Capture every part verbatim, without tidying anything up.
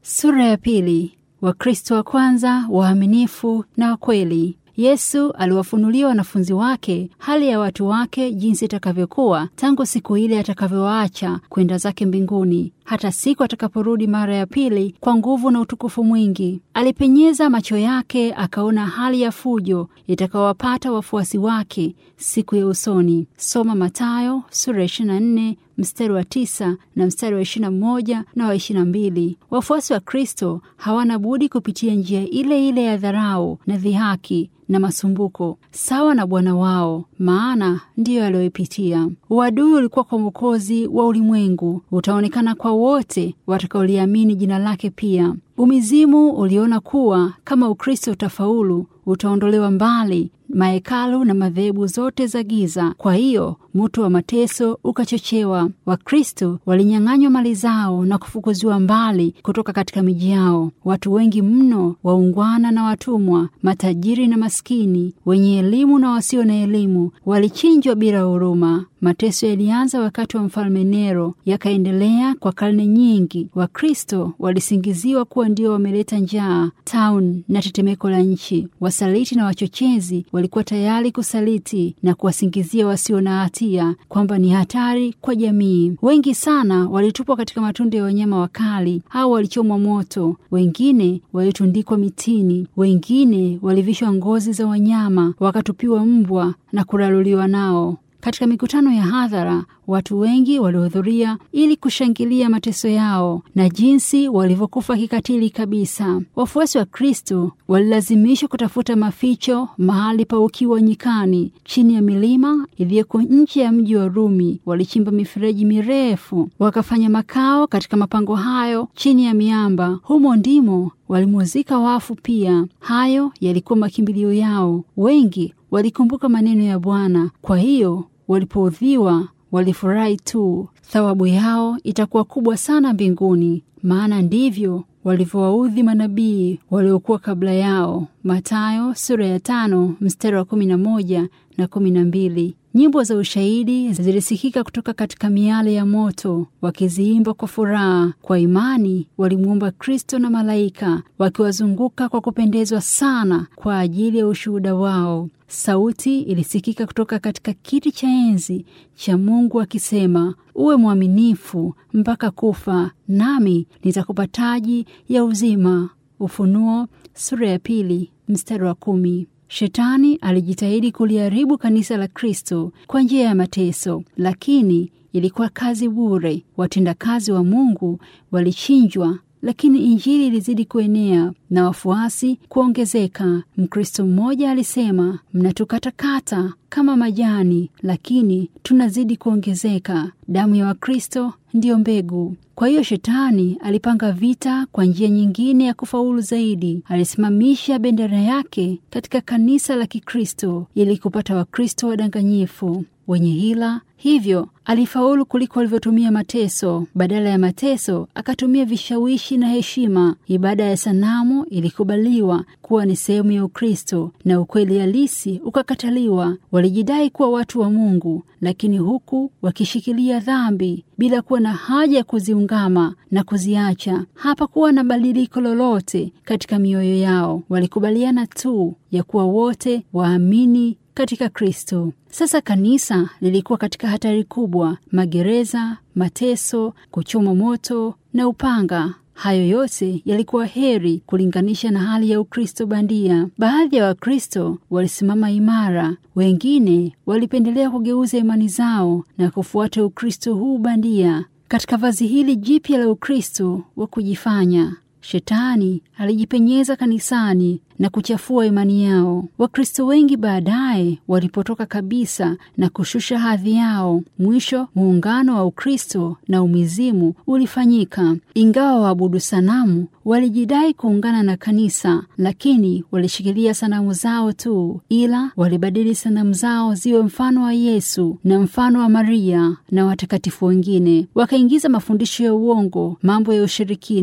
Sura ya pili. Wakristo wa kwanza, waaminifu na wakweli. Yesu aliwafunulia wanafunzi wake hali ya watu wake jinsi itakavyokuwa tangu siku ile atakavyowaacha kwenda zake mbinguni hata siku atakaporudi mara ya pili kwa nguvu na utukufu mwingi. Alipenyeza macho yake akaona hali ya fujo itakawapata wafuasi wake siku ya usoni. Soma Mathayo sura ishirini na nne mstari wa tisa na mstari wa ishirini na moja na wa ishirini na mbili. Wafuasi wa Kristo hawana budi kupitia njia ile ile ya dharau na dhihaki na masumbuko sawa na Bwana wao, maana ndiyo aliyoipitia. Uadui ulikuwa kwa Mwokozi wa ulimwengu, utaonekana kwa wote watakaoliamini jina lake pia. Umizimu uliona kuwa kama Ukristo utafaulu, utaondolewa mbali mahekalu na madhehebu zote za giza. Kwa hiyo moto wa mateso ukachochewa. Wakristo walinyang'anywa mali zao na kufukuziwa mbali kutoka katika miji yao. Watu wengi mno, waungwana na watumwa, matajiri na maskini, wenye elimu na wasio na elimu, walichinjwa bila huruma. Mateso yalianza wakati wa mfalme Nero, yakaendelea kwa karne nyingi. Wakristo walisingiziwa kuwa ndio wameleta njaa, tauni na tetemeko la nchi. Wasaliti na wachochezi walikuwa tayari kusaliti na kuwasingizia wasio na hatia kwamba ni hatari kwa jamii. Wengi sana walitupwa katika matundu ya wanyama wakali au walichomwa moto. Wengine walitundikwa mitini, wengine walivishwa ngozi za wanyama wakatupiwa mbwa na kulaluliwa nao. Katika mikutano ya hadhara, watu wengi walihudhuria ili kushangilia mateso yao na jinsi walivyokufa kikatili kabisa. Wafuasi wa Kristo walilazimishwa kutafuta maficho mahali pa ukiwa nyikani, chini ya milima iliyoko nje ya mji wa Rumi. Walichimba mifereji mirefu, wakafanya makao katika mapango hayo chini ya miamba. Humo ndimo walimuzika wafu pia. Hayo yalikuwa makimbilio yao. Wengi walikumbuka maneno ya Bwana, kwa hiyo walipoudhiwa walifurahi tu. Thawabu yao itakuwa kubwa sana mbinguni, maana ndivyo walivyowaudhi manabii waliokuwa kabla yao. Mathayo sura ya tano mstari wa kumi na moja na kumi na mbili. Nyimbo za ushahidi zilisikika kutoka katika miale ya moto, wakiziimba kwa furaha. Kwa imani walimuomba Kristo na malaika wakiwazunguka kwa kupendezwa sana kwa ajili ya ushuhuda wao. Sauti ilisikika kutoka katika kiti cha enzi cha Mungu akisema, uwe mwaminifu mpaka kufa, nami nitakupa taji ya uzima. Ufunuo sura ya pili mstari wa kumi. Shetani alijitahidi kuliharibu kanisa la Kristo kwa njia ya mateso, lakini ilikuwa kazi bure. Watendakazi wa Mungu walichinjwa, lakini injili ilizidi kuenea na wafuasi kuongezeka. Mkristo mmoja alisema, mnatukatakata kama majani, lakini tunazidi kuongezeka. Damu ya Wakristo ndiyo mbegu. Kwa hiyo Shetani alipanga vita kwa njia nyingine ya kufaulu zaidi. Alisimamisha bendera yake katika kanisa la Kikristo ili kupata Wakristo wadanganyifu wenye hila. Hivyo alifaulu kuliko alivyotumia mateso. Badala ya mateso akatumia vishawishi na heshima. Ibada ya sanamu ilikubaliwa kuwa ni sehemu ya Ukristo na ukweli halisi ukakataliwa. Walijidai kuwa watu wa Mungu, lakini huku wakishikilia dhambi bila kuwa na haja ya kuziungama na kuziacha. Hapakuwa na badiliko lolote katika mioyo yao. Walikubaliana tu ya kuwa wote waamini katika Kristo. Sasa kanisa lilikuwa katika hatari kubwa: magereza, mateso, kuchomwa moto na upanga. Hayo yote yalikuwa heri kulinganisha na hali ya Ukristo bandia. Baadhi ya Wakristo walisimama imara, wengine walipendelea kugeuza imani zao na kufuata Ukristo huu bandia. Katika vazi hili jipya la Ukristo wa kujifanya, Shetani alijipenyeza kanisani na kuchafua imani yao. Wakristo wengi baadaye walipotoka kabisa na kushusha hadhi yao. Mwisho muungano wa Ukristo na umizimu ulifanyika. Ingawa waabudu sanamu walijidai kuungana na kanisa, lakini walishikilia sanamu zao tu, ila walibadili sanamu zao ziwe mfano wa Yesu na mfano wa Maria na watakatifu wengine. Wakaingiza mafundisho ya uongo, mambo ya ushirikina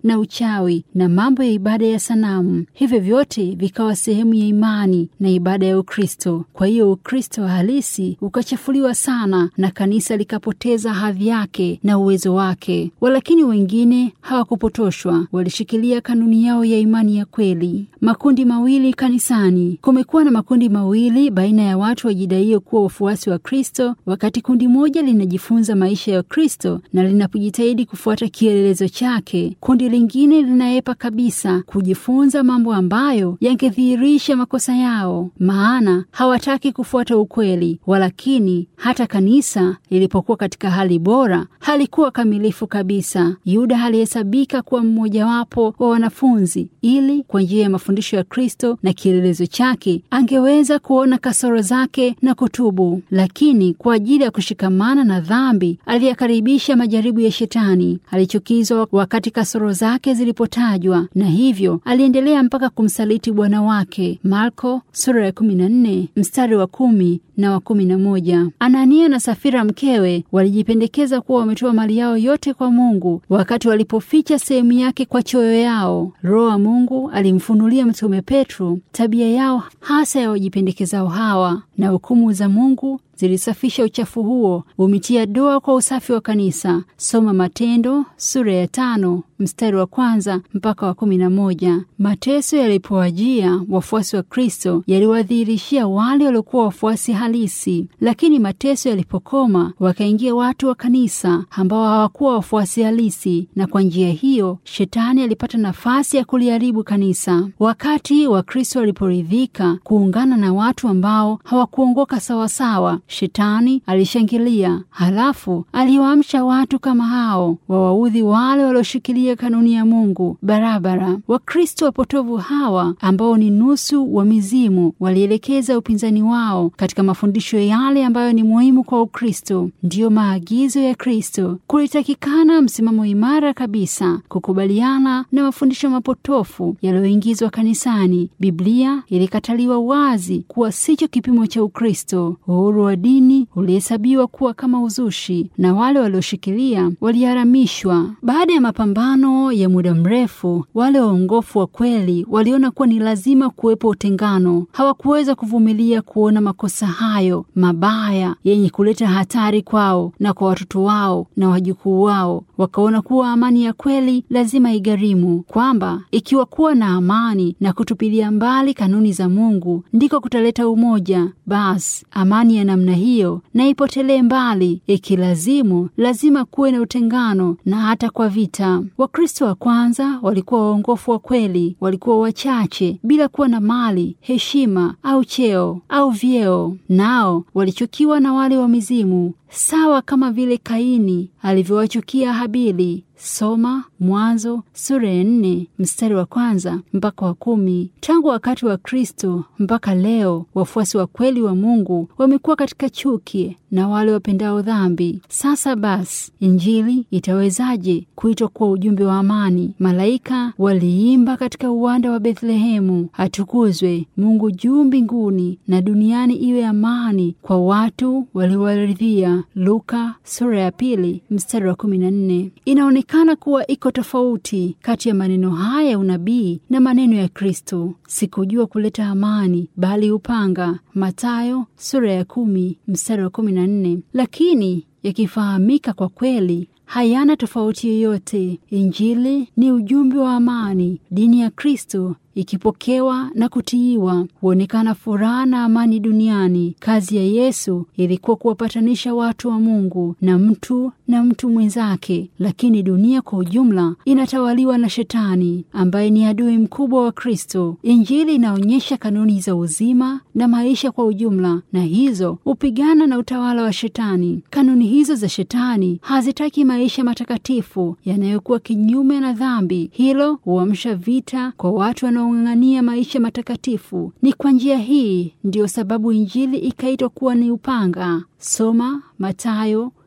na uchawi na mambo ya ibada ya sanamu. Hivyo vyote vikawa sehemu ya imani na ibada ya Ukristo. Kwa hiyo Ukristo halisi ukachafuliwa sana na kanisa likapoteza hadhi yake na uwezo wake. Walakini wengine hawakupotoshwa, walishikilia kanuni yao ya imani ya kweli. Makundi mawili kanisani. Kumekuwa na makundi mawili baina ya watu wajidaio kuwa wafuasi wa Kristo, wakati kundi moja linajifunza maisha ya Kristo na linapojitahidi kufuata kielelezo chake. Kundi lingine linaepa kabisa kujifunza mambo ambayo yangedhihirisha makosa yao, maana hawataki kufuata ukweli. Walakini hata kanisa lilipokuwa katika hali bora, halikuwa kamilifu kabisa. Yuda alihesabika kuwa mmojawapo wa wanafunzi, ili kwa njia ya mafundisho ya Kristo na kielelezo chake angeweza kuona kasoro zake na kutubu. Lakini kwa ajili ya kushikamana na dhambi, aliyakaribisha majaribu ya Shetani. Alichukizwa wakati kasoro zake zilipotajwa, na hivyo aliendelea mpaka kumsaliti Bwana wake. Marko sura ya kumi na nne mstari wa kumi na wa kumi na moja. Anania na Safira mkewe walijipendekeza kuwa wametoa mali yao yote kwa Mungu, wakati walipoficha sehemu yake kwa choyo yao. Roho wa Mungu alimfunulia Mtume Petro tabia yao hasa ya wajipendekezao hawa, na hukumu za Mungu zilisafisha uchafu huo, umitia doa kwa usafi wa kanisa. Soma Matendo sura ya tano mstari wa kwanza mpaka wa kumi na moja. Mateso yalipowajia wafuasi wa Kristo yaliwadhihirishia wale waliokuwa wafuasi halisi, lakini mateso yalipokoma wakaingia watu wa kanisa ambao hawakuwa wafuasi halisi, na kwa njia hiyo Shetani alipata nafasi ya kuliharibu kanisa. Wakati wa Kristo waliporidhika kuungana na watu ambao hawakuongoka sawasawa, Shetani alishangilia, halafu aliwaamsha watu kama hao wawaudhi wale walioshikilia kanuni ya Mungu barabara. Wakristo wapotovu hawa ambao ni nusu wa mizimu walielekeza upinzani wao katika mafundisho yale ambayo ni muhimu kwa Ukristo. Ndiyo maagizo ya Kristo. Kulitakikana msimamo imara kabisa, kukubaliana na mafundisho mapotofu yaliyoingizwa kanisani. Biblia ilikataliwa wazi kuwa sicho kipimo cha Ukristo. Uhuru wa dini ulihesabiwa kuwa kama uzushi, na wale walioshikilia waliharamishwa. Baada ya mapambano ya muda mrefu, wale waongofu wa kweli waliona kuwa ni lazima kuwepo utengano. Hawakuweza kuvumilia kuona makosa hayo mabaya yenye kuleta hatari kwao na kwa watoto wao na wajukuu wao. Wakaona kuwa amani ya kweli lazima igharimu, kwamba ikiwa kuwa na amani na kutupilia mbali kanuni za Mungu ndiko kutaleta umoja, basi amani ya namna hiyo na ipotelee mbali. Ikilazimu lazima kuwe na utengano na hata kwa vita. Wakristo wa kwanza walikuwa waongofu wa kweli, walikuwa wachache bila kuwa na mali, heshima au cheo au vyeo. Nao walichukiwa na wale wa mizimu, sawa kama vile Kaini alivyowachukia Habili. Soma Mwanzo sura ya nne mstari wa kwanza mpaka wa kumi. Tangu wakati wa Kristo mpaka leo, wafuasi wa kweli wa Mungu wamekuwa katika chuki na wale wapendao dhambi. Sasa basi, Injili itawezaje kuitwa kuwa ujumbe wa amani? Malaika waliimba katika uwanda wa Bethlehemu, atukuzwe Mungu juu mbinguni, na duniani iwe amani kwa watu waliowaridhia. Luka sura ya pili mstari wa kumi na nne. Inaonekana kuwa iko tofauti kati ya maneno haya ya unabii na maneno ya Kristo. Sikujua kuleta amani bali upanga. Mathayo sura ya kumi mstari wa kumi na nne. Lakini yakifahamika kwa kweli, hayana tofauti yoyote. Injili ni ujumbe wa amani. Dini ya Kristo ikipokewa na kutiiwa, huonekana furaha na amani duniani. Kazi ya Yesu ilikuwa kuwapatanisha watu wa Mungu na mtu na mtu mwenzake, lakini dunia kwa ujumla inatawaliwa na Shetani ambaye ni adui mkubwa wa Kristo. Injili inaonyesha kanuni za uzima na maisha kwa ujumla, na hizo hupigana na utawala wa Shetani. Kanuni hizo za Shetani hazitaki maisha matakatifu yanayokuwa kinyume na dhambi. Hilo huamsha vita kwa watu wana ung'ang'ania maisha matakatifu. Ni kwa njia hii ndiyo sababu Injili ikaitwa kuwa ni upanga. Soma Mathayo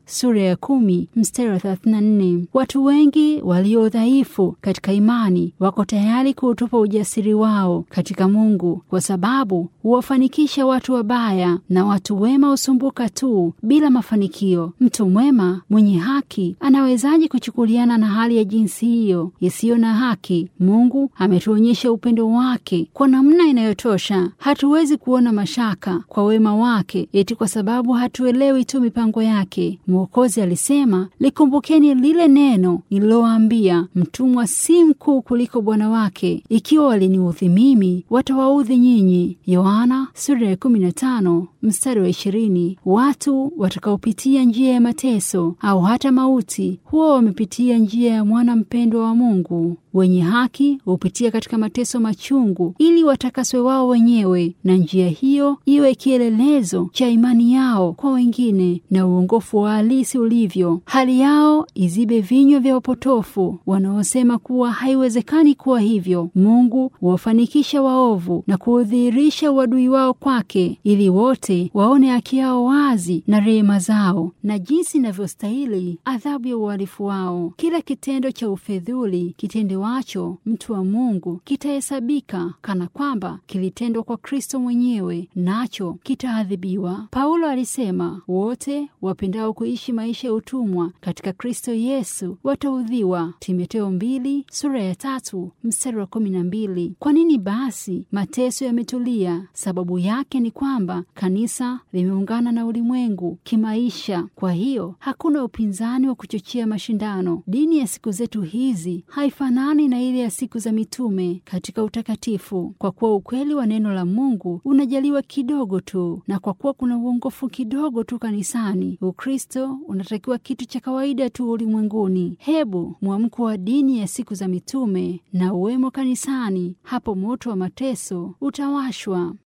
sura ya kumi mstari wa thelathini na nne. Watu wengi walio dhaifu katika imani wako tayari kuutupa ujasiri wao katika Mungu, kwa sababu huwafanikisha watu wabaya, na watu wema husumbuka tu bila mafanikio. Mtu mwema mwenye haki anawezaje kuchukuliana na hali ya jinsi hiyo isiyo na haki? Mungu ametuonyesha upendo wake kwa namna inayotosha. Hatuwezi kuona mashaka kwa wema wake eti kwa sababu hatuelewi tu mipango yake. Mwokozi alisema, likumbukeni lile neno nililowaambia, mtumwa si mkuu kuliko bwana wake. Ikiwa waliniudhi mimi, watawaudhi nyinyi. Yohana sura ya kumi na tano mstari wa ishirini. Watu watakaopitia njia ya mateso au hata mauti huwa wamepitia njia ya mwana mpendwa wa Mungu. Wenye haki hupitia katika mateso machungu ili watakaswe wao wenyewe, na njia hiyo iwe kielelezo cha imani yao kwa wengine na uongofu wa halisi ulivyo. Hali yao izibe vinywa vya wapotofu wanaosema kuwa haiwezekani kuwa hivyo. Mungu huwafanikisha waovu na kuudhihirisha uadui wao kwake, ili wote waone haki yao wazi na rehema zao na jinsi inavyostahili adhabu ya uhalifu wao. Kila kitendo cha ufedhuli kitendewacho mtu wa Mungu kitahesabika kana kwamba kilitendwa kwa Kristo mwenyewe, nacho kitaadhibiwa. Paulo alisema, wote wapendao kuishi maisha ya utumwa katika Kristo Yesu wataudhiwa. Timotheo mbili sura ya tatu mstari wa kumi na mbili. Kwa nini basi mateso yametulia? Sababu yake ni kwamba kanisa limeungana na ulimwengu kimaisha. Kwa hiyo hakuna upinzani wa kuchochea mashindano. Dini ya siku zetu hizi haifanani na ile ya siku za mitume katika utakatifu, kwa kuwa ukweli wa neno la Mungu unajaliwa kidogo tu, na kwa kuwa kuna uongofu kidogo tu kanisani, Ukristo unatakiwa kitu cha kawaida tu ulimwenguni. Hebu mwamko wa dini ya siku za mitume na uwemo kanisani, hapo moto wa mateso utawashwa.